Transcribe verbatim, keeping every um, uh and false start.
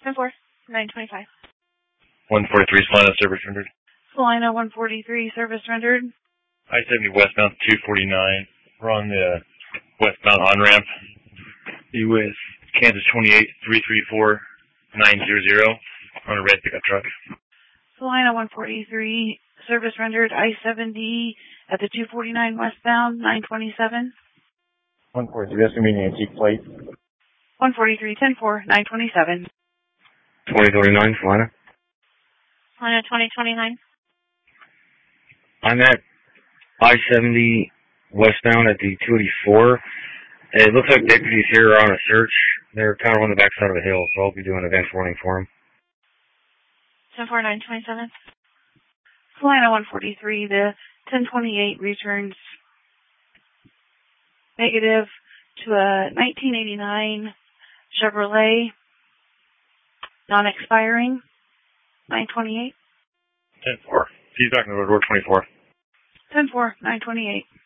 ten four, nine twenty-five. one forty-three, Salina, service rendered. Salina, one forty-three, service rendered. I seventy westbound, two forty-nine. We're on the westbound on-ramp. You with Kansas twenty-eight, three three four, nine hundred on a red pickup truck. Salina, one forty-three, service rendered. I seventy at the two forty-nine westbound, nine twenty-seven. one forty-three, that's going to be an antique plate. one forty-three, ten four, nine twenty-seven. twenty twenty-nine, Salina. Salina, twenty twenty-nine. I'm at I seventy westbound at the two eighty-four. It looks like deputies here are on a search. They're kind of on the backside of a hill, so I'll be doing advance warning for them. ten four, nine twenty-seven. Salina, one forty-three, the ten twenty-eight returns negative to a nineteen eighty-nine Chevrolet, non-expiring, nine twenty-eight. ten four. He's back in the road, twenty-four. ten four, nine twenty-eight.